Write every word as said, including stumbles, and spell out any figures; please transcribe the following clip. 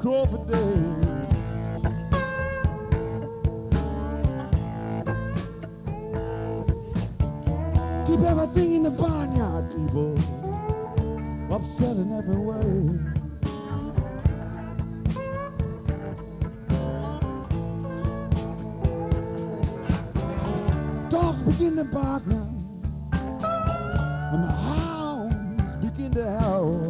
go for days. Keep everything in the barnyard, people, upset in every way. Dogs begin to bark now, and the hounds begin to howl.